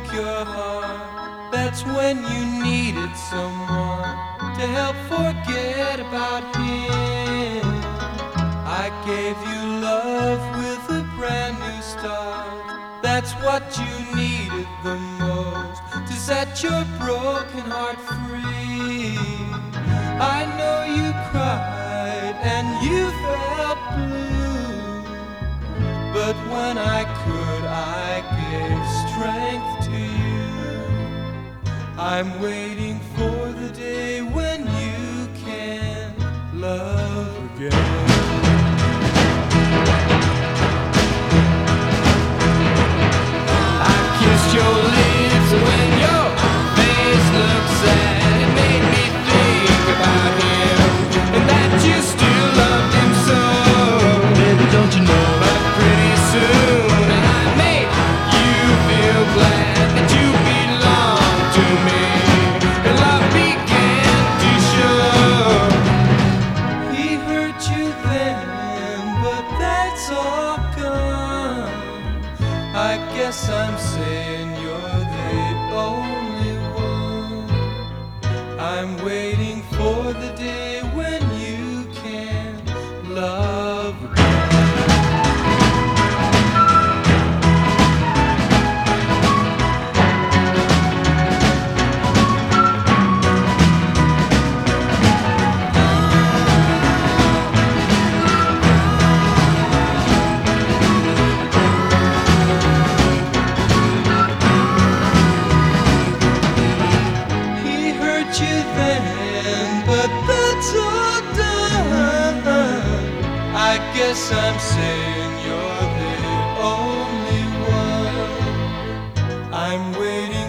broke your heart, that's when you needed someone to help forget about him. I gave you love with a brand new start, that's what you needed the most to set your broken heart free. I know you cried and you felt blue, but when I could, I gave strength to you. I'm waiting for the day when you can love again. I kissed your lips when your face looked sad. It made me think about him and that you still loved him so. Baby, don't you know? Pretty soon I made you feel glad that you belong to me, and love began to show. He hurt you then, but that's all gone. I guess I'm saying you're the only one. I'm waiting for the day when you can love again. You then, but that's all done. I guess I'm saying you're the only one. I'm waiting